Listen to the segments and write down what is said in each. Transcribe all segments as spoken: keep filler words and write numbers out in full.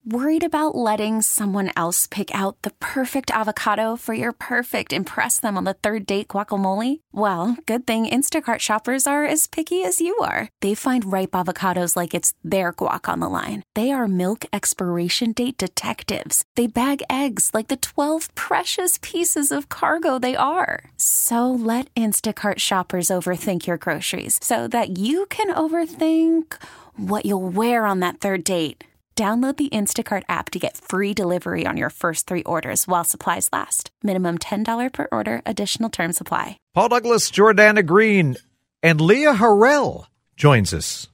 Worried about letting someone else pick out the perfect avocado for your perfect impress them on the third date guacamole? Well, good thing Instacart shoppers are as picky as you are. They find ripe avocados like it's their guac on the line. They are milk expiration date detectives. They bag eggs like the twelve precious pieces of cargo they are. So let Instacart shoppers overthink your groceries so that you can overthink what you'll wear on that third date. Download the Instacart app to get free delivery on your first three orders while supplies last. Minimum ten dollars per order. Additional terms apply. Paul Douglas, Jordana Green, and Leah Harrell joins us.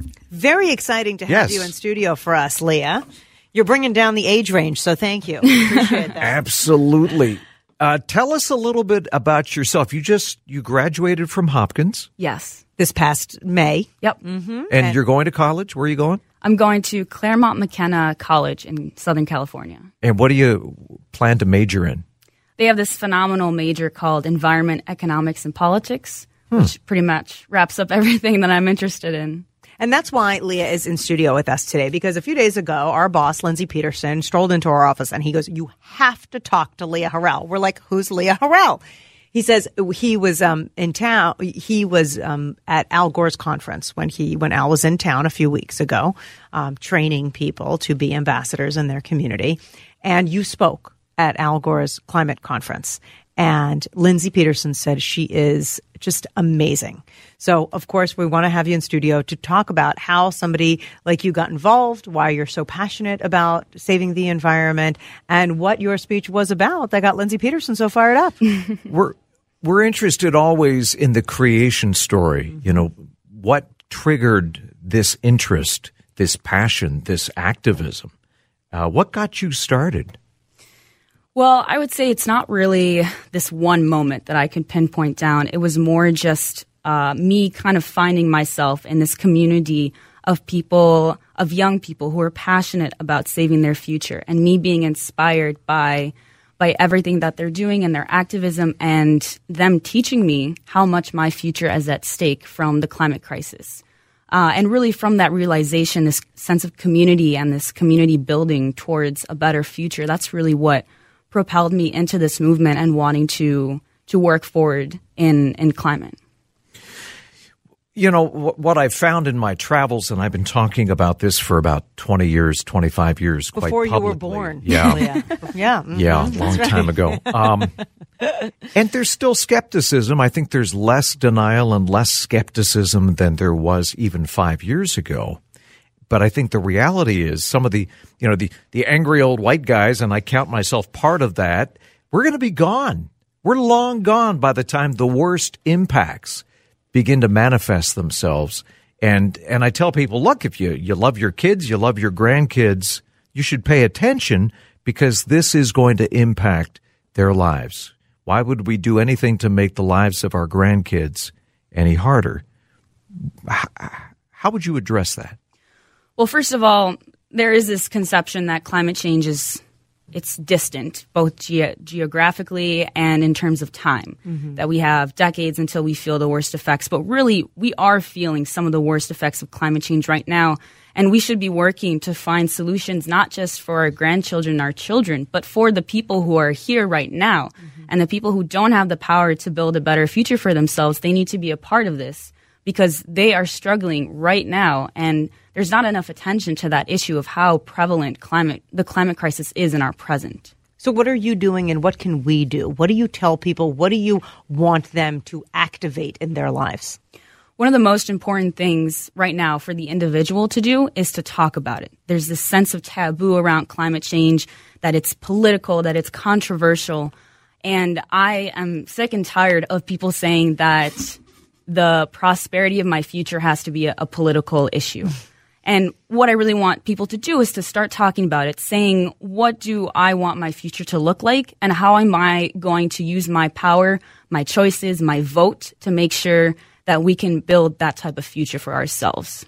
Very exciting to have Yes. you in studio for us, Leah. You're bringing down the age range, so thank you. Appreciate that. Absolutely. Uh, tell us a little bit about yourself. You just you graduated from Hopkins, Yes. This past May. Yep. Mm-hmm. and you're going to college. Where are you going? I'm going to Claremont McKenna College in Southern California. And what do you plan to major in? They have this phenomenal major called Environment, Economics, and Politics, which pretty much wraps up everything that I'm interested in. And that's why Leah is in studio with us today, because a few days ago, our boss, Lindsay Peterson, strolled into our office and he goes, "You have to talk to Leah Harrell." We're like, "Who's Leah Harrell?" He says he was um, in town. He was um, at Al Gore's conference when he when Al was in town a few weeks ago, um, training people to be ambassadors in their community. And you spoke at Al Gore's climate conference. And Lindsay Peterson said she is just amazing. So, of course, we want to have you in studio to talk about how somebody like you got involved, why you're so passionate about saving the environment, and what your speech was about that got Lindsay Peterson so fired up. We're we're interested always in the creation story. You know, what triggered this interest, this passion, this activism? Uh, what got you started? Well, I would say it's not really this one moment that I can pinpoint down. It was more just uh, me kind of finding myself in this community of people, of young people who are passionate about saving their future, and me being inspired by by everything that they're doing and their activism, and them teaching me how much my future is at stake from the climate crisis. Uh, and really from that realization, this sense of community and this community building towards a better future, that's really what propelled me into this movement and wanting to to work forward in, in climate. You know, wh- what I've found in my travels, and I've been talking about this for about twenty years, twenty-five years, quite Before you were publicly. born. Yeah. Leah. Yeah. mhm. Yeah, a long time ago. Um, and there's still skepticism. I think there's less denial and less skepticism than there was even five years ago. But I think the reality is some of the, you know, the, the angry old white guys, and I count myself part of that, we're going to be gone. We're long gone by the time the worst impacts begin to manifest themselves. And and I tell people, look, if you, you love your kids, you love your grandkids, you should pay attention because this is going to impact their lives. Why would we do anything to make the lives of our grandkids any harder? How would you address that? Well, first of all, there is this conception that climate change is it's distant, both ge- geographically and in terms of time, mm-hmm. that we have decades until we feel the worst effects. But really, we are feeling some of the worst effects of climate change right now. And we should be working to find solutions not just for our grandchildren, our children, but for the people who are here right now. Mm-hmm. And the people who don't have the power to build a better future for themselves, they need to be a part of this because they are struggling right now. And there's not enough attention to that issue of how prevalent climate the climate crisis is in our present. So what are you doing and what can we do? What do you tell people? What do you want them to activate in their lives? One of the most important things right now for the individual to do is to talk about it. There's this sense of taboo around climate change, that it's political, that it's controversial. And I am sick and tired of people saying that the prosperity of my future has to be a, a political issue. And what I really want people to do is to start talking about it, saying, what do I want my future to look like? And how am I going to use my power, my choices, my vote to make sure that we can build that type of future for ourselves?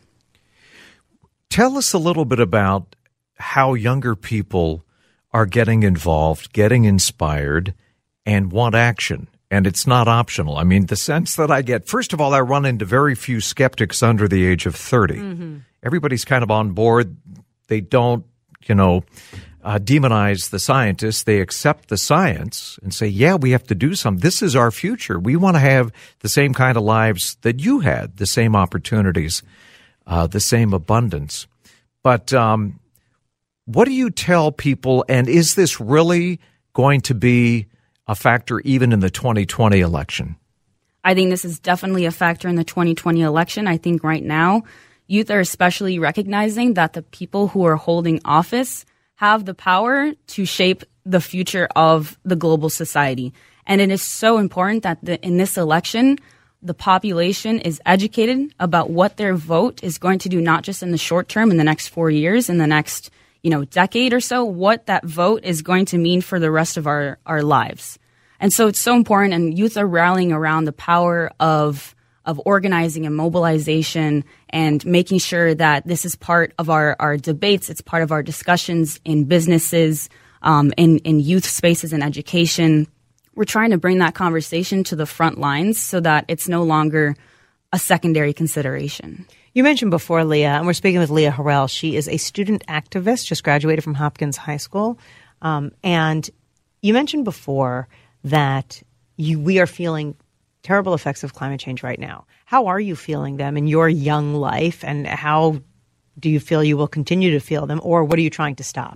Tell us a little bit about how younger people are getting involved, getting inspired, and want action. And it's not optional. I mean, the sense that I get, first of all, I run into very few skeptics under the age of thirty. Mm-hmm. Everybody's kind of on board. They don't you know, uh, demonize the scientists. They accept the science and say, yeah, we have to do something. This is our future. We want to have the same kind of lives that you had, the same opportunities, uh, the same abundance. But um, what do you tell people, and is this really going to be a factor even in the twenty twenty election? I think this is definitely a factor in the twenty twenty election. I think right now, youth are especially recognizing that the people who are holding office have the power to shape the future of the global society. And it is so important that the, in this election, the population is educated about what their vote is going to do, not just in the short term, in the next four years, in the next, you know, decade or so, what that vote is going to mean for the rest of our, our lives. And so it's so important, and youth are rallying around the power of of organizing and mobilization and making sure that this is part of our, our debates. It's part of our discussions in businesses, um, in, in youth spaces and education. We're trying to bring that conversation to the front lines so that it's no longer a secondary consideration. You mentioned before, Leah, and we're speaking with Leah Harrell. She is a student activist, just graduated from Hopkins High School. Um, and you mentioned before that you, we are feeling terrible effects of climate change right now. How are you feeling them in your young life, and how do you feel you will continue to feel them, or what are you trying to stop?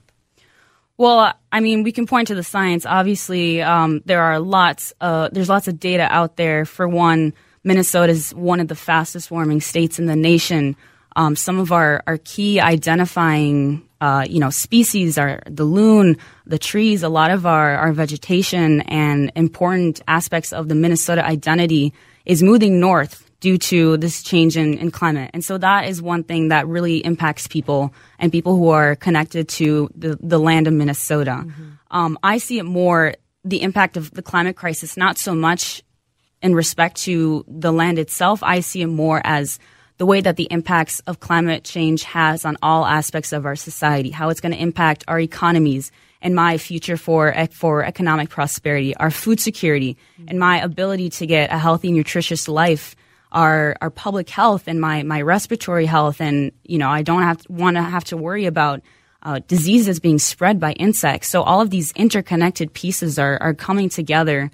Well, I mean, we can point to the science. Obviously, um, there are lots. Uh, there's lots of data out there. For one, Minnesota is one of the fastest warming states in the nation. Um, some of our, our key identifying, uh, you know, species are the loon, the trees. A lot of our, our vegetation and important aspects of the Minnesota identity is moving north due to this change in, in climate. And so that is one thing that really impacts people and people who are connected to the, the land of Minnesota. Mm-hmm. Um, I see it more, the impact of the climate crisis, not so much in respect to the land itself. I see it more as the way that the impacts of climate change has on all aspects of our society, how it's going to impact our economies and my future for for economic prosperity, our food security, and my ability to get a healthy, nutritious life, our our public health and my, my respiratory health. And, you know, I don't have want to have to worry about uh, diseases being spread by insects. So all of these interconnected pieces are, are coming together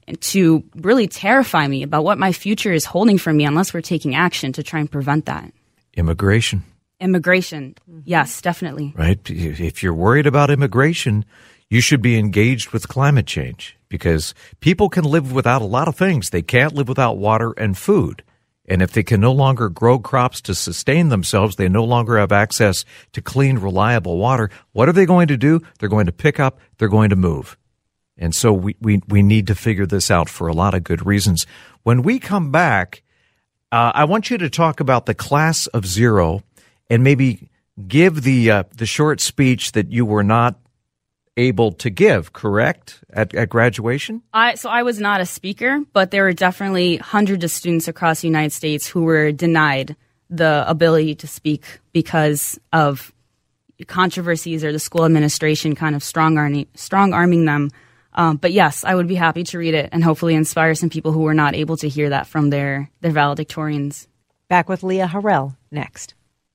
to really terrify me about what my future is holding for me unless we're taking action to try and prevent that. Immigration. Immigration. Yes, definitely. Right. If you're worried about immigration, you should be engaged with climate change, because people can live without a lot of things. They can't live without water and food. And if they can no longer grow crops to sustain themselves, they no longer have access to clean, reliable water. What are they going to do? They're going to pick up. They're going to move. And so we, we, we need to figure this out for a lot of good reasons. When we come back, uh, I want you to talk about the class of zero and maybe give the uh, the short speech that you were not able to give, correct, at, at graduation? I So I was not a speaker, but there were definitely hundreds of students across the United States who were denied the ability to speak because of controversies or the school administration kind of strong-arming, strong-arming them. Um, but yes, I would be happy to read it and hopefully inspire some people who were not able to hear that from their, their valedictorians. Back with Leah Harrell next.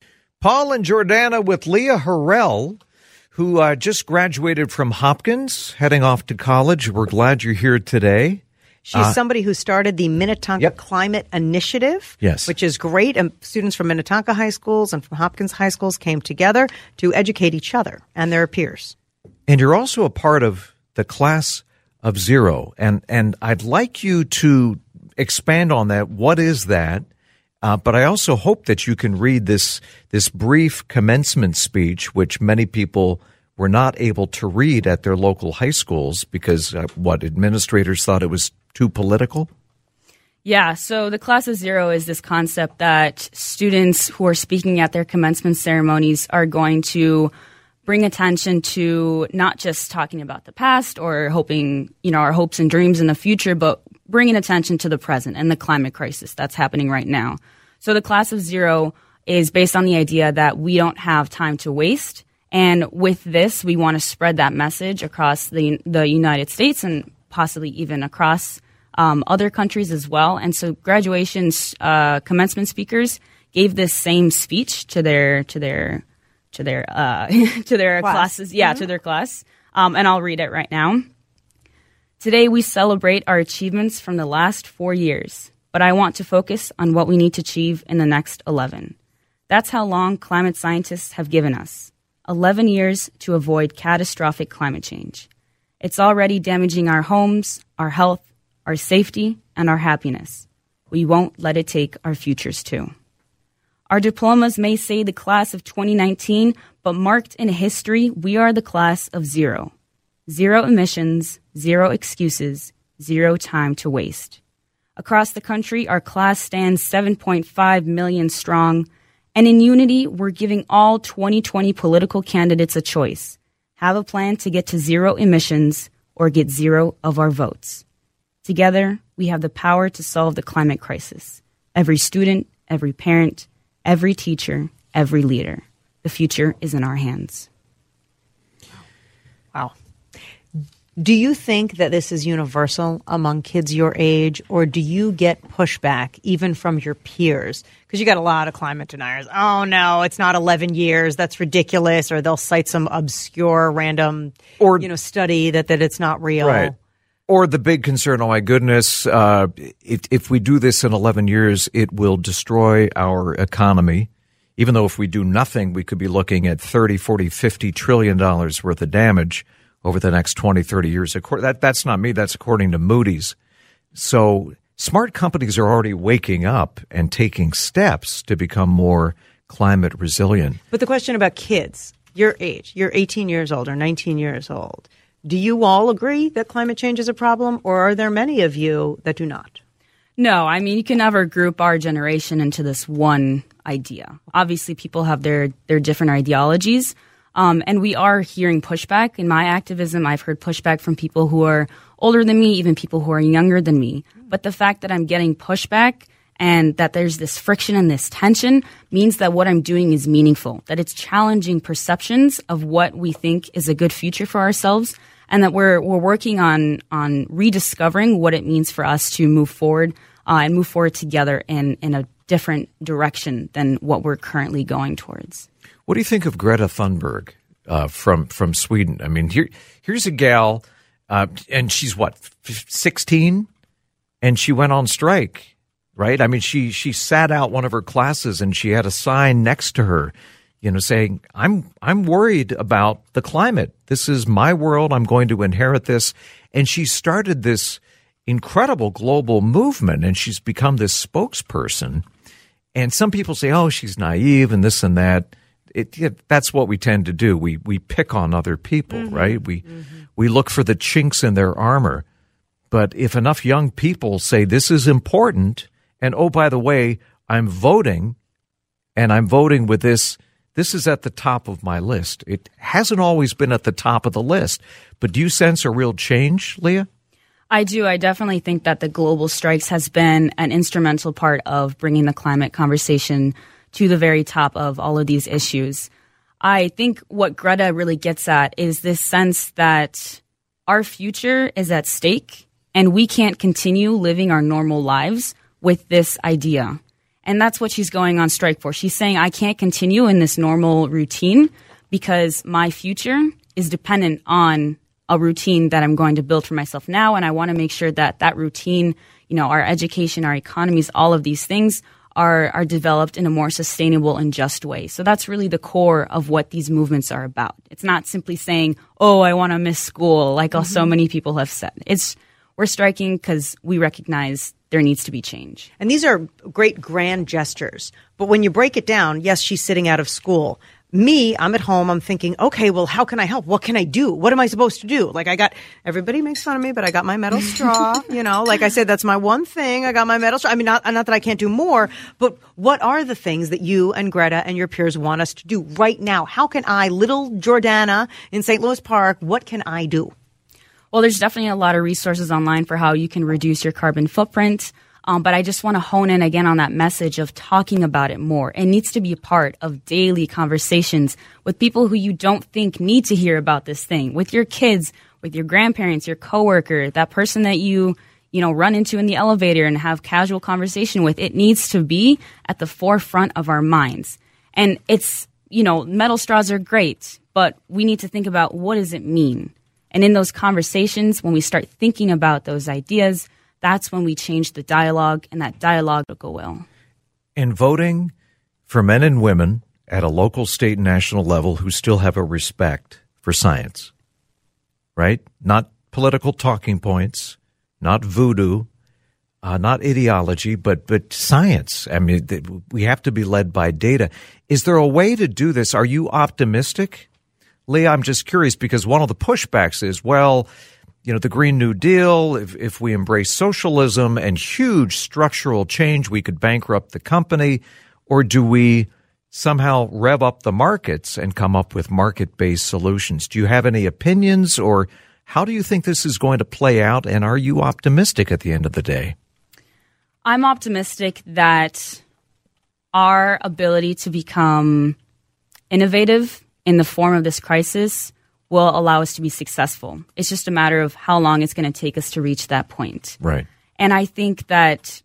Paul and Jordana with Leah Harrell, who uh, just graduated from Hopkins, heading off to college. We're glad you're here today. She's uh, somebody who started the Minnetonka yep. Climate Initiative, yes. which is great. And students from Minnetonka high schools and from Hopkins high schools came together to educate each other and their peers. And you're also a part of the class of zero. And, and I'd like you to expand on that. What is that? Uh, but I also hope that you can read this this brief commencement speech, which many people were not able to read at their local high schools because, uh, what, administrators thought it was too political? Yeah, so the class of zero is this concept that students who are speaking at their commencement ceremonies are going to bring attention to not just talking about the past or hoping, you know, our hopes and dreams in the future, but bringing attention to the present and the climate crisis that's happening right now. So the class of zero is based on the idea that we don't have time to waste. And with this, we want to spread that message across the the United States and possibly even across um, other countries as well. And so graduation uh, commencement speakers gave this same speech to their to their to their uh, to their Class. classes. Yeah, mm-hmm. to their class. Um, and I'll read it right now. Today we celebrate our achievements from the last four years, but I want to focus on what we need to achieve in the next eleven. That's how long climate scientists have given us. eleven years to avoid catastrophic climate change. It's already damaging our homes, our health, our safety, and our happiness. We won't let it take our futures too. Our diplomas may say the class of twenty nineteen, but marked in history, we are the class of zero. Zero emissions, zero excuses, zero time to waste. Across the country, our class stands seven point five million strong, and in unity, we're giving all twenty twenty political candidates a choice. Have a plan to get to zero emissions or get zero of our votes. Together, we have the power to solve the climate crisis. Every student, every parent, every teacher, every leader. The future is in our hands. Wow. Do you think that this is universal among kids your age, or do you get pushback even from your peers? Because you got a lot of climate deniers. Oh, no, it's not eleven years. That's ridiculous. Or they'll cite some obscure, random or, you know, study that, that it's not real. Right. Or the big concern, oh, my goodness, uh, if, if we do this in eleven years, it will destroy our economy. Even though if we do nothing, we could be looking at thirty, forty, fifty trillion dollars worth of damage over the next twenty, thirty years. That, that's not me. That's according to Moody's. So smart companies are already waking up and taking steps to become more climate resilient. But the question about kids, your age, you're eighteen years old or nineteen years old. Do you all agree that climate change is a problem, or are there many of you that do not? No, I mean, you can never group our generation into this one idea. Obviously, people have their, their different ideologies. Um, and we are hearing pushback. In my activism, I've heard pushback from people who are older than me, even people who are younger than me. But the fact that I'm getting pushback and that there's this friction and this tension means that what I'm doing is meaningful, that it's challenging perceptions of what we think is a good future for ourselves, and that we're we're working on on rediscovering what it means for us to move forward uh, and move forward together in, in a different direction than what we're currently going towards. What do you think of Greta Thunberg uh, from from Sweden? I mean, here here's a gal, uh, and she's what, sixteen, and she went on strike, right? I mean, she she sat out one of her classes, and she had a sign next to her, you know, saying, "I'm I'm worried about the climate. This is my world. I'm going to inherit this." And she started this incredible global movement, and she's become this spokesperson. And some people say, "Oh, she's naive," and this and that. It, it, that's what we tend to do. We we pick on other people, mm-hmm. right? We mm-hmm. we look for the chinks in their armor. But if enough young people say this is important, and oh, by the way, I'm voting, and I'm voting with this, this is at the top of my list. It hasn't always been at the top of the list. But do you sense a real change, Leah? I do. I definitely think that the global strikes has been an instrumental part of bringing the climate conversation to the very top of all of these issues. I think what Greta really gets at is this sense that our future is at stake and we can't continue living our normal lives with this idea. And that's what she's going on strike for. She's saying, I can't continue in this normal routine because my future is dependent on a routine that I'm going to build for myself now. And I want to make sure that that routine, you know, our education, our economies, all of these things are are developed in a more sustainable and just way. So that's really the core of what these movements are about. It's not simply saying, oh, I want to miss school, like mm-hmm. so many people have said. It's we're striking because we recognize there needs to be change. And these are great grand gestures. But when you break it down, yes, she's sitting out of school. Me, I'm at home. I'm thinking, okay, well, how can I help? What can I do? What am I supposed to do? Like I got, everybody makes fun of me, but I got my metal straw, you know, like I said, that's my one thing. I got my metal straw. I mean, not, not that I can't do more, but what are the things that you and Greta and your peers want us to do right now? How can I, little Jordana in Saint Louis Park, what can I do? Well, there's definitely a lot of resources online for how you can reduce your carbon footprint. Um, but I just want to hone in again on that message of talking about it more. It needs to be a part of daily conversations with people who you don't think need to hear about this thing, with your kids, with your grandparents, your coworker, that person that you, you know, run into in the elevator and have casual conversation with. It needs to be at the forefront of our minds. And it's you know, metal straws are great, but we need to think about what does it mean? And in those conversations, when we start thinking about those ideas, that's when we change the dialogue, and that dialogue will go well. And voting for men and women at a local, state, and national level who still have a respect for science, right? Not political talking points, not voodoo, uh, not ideology, but but science. I mean, th- we have to be led by data. Is there a way to do this? Are you optimistic? Leah, I'm just curious because one of the pushbacks is, well, you know, the Green New Deal, if, if we embrace socialism and huge structural change, we could bankrupt the company. Or do we somehow rev up the markets and come up with market-based solutions? Do you have any opinions, or how do you think this is going to play out, and are you optimistic at the end of the day? I'm optimistic that our ability to become innovative in the form of this crisis will allow us to be successful. It's just a matter of how long it's going to take us to reach that point. Right. And I think that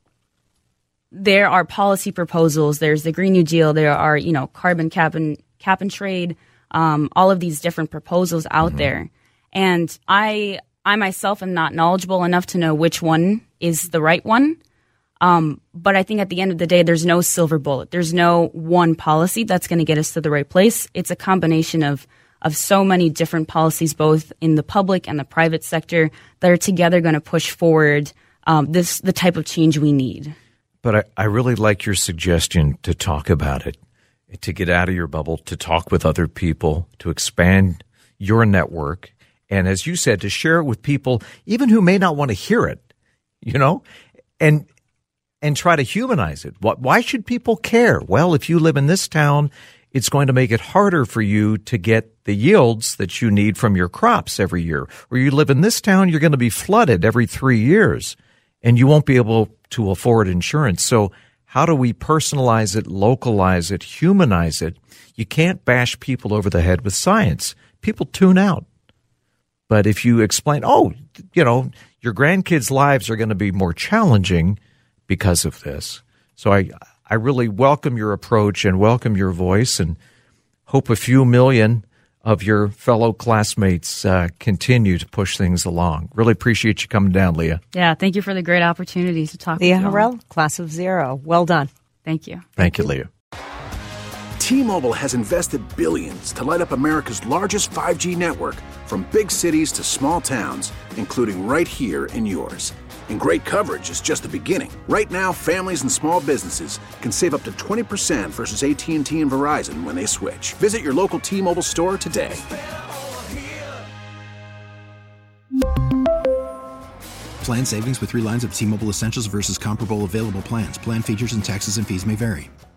there are policy proposals. There's the Green New Deal. There are, you know, carbon cap and cap and trade. Um, all of these different proposals out mm-hmm. there, and I, I myself am not knowledgeable enough to know which one is the right one. Um, but I think at the end of the day, there's no silver bullet. There's no one policy that's going to get us to the right place. It's a combination of of so many different policies, both in the public and the private sector, that are together going to push forward um, this the type of change we need. But I, I really like your suggestion to talk about it, to get out of your bubble, to talk with other people, to expand your network, and as you said, to share it with people, even who may not want to hear it, you know, and and try to humanize it. What, why should people care? Well, if you live in this town, it's going to make it harder for you to get the yields that you need from your crops every year. Or you live in this town, you're going to be flooded every three years, and you won't be able to afford insurance. So how do we personalize it, localize it, humanize it? You can't bash people over the head with science. People tune out. But if you explain, oh, you know, your grandkids' lives are going to be more challenging because of this. So I I really welcome your approach and welcome your voice, and hope a few million of your fellow classmates uh, continue to push things along. Really appreciate you coming down, Leah. Yeah, thank you for the great opportunity to talk Leah with you. Harrell, class of zero. Well done. Thank you. Thank you, Leah. T-Mobile has invested billions to light up America's largest five G network, from big cities to small towns, including right here in yours. And great coverage is just the beginning. Right now, families and small businesses can save up to twenty percent versus A T and T and Verizon when they switch. Visit your local T-Mobile store today. Plan savings with three lines of T-Mobile Essentials versus comparable available plans. Plan features and taxes and fees may vary.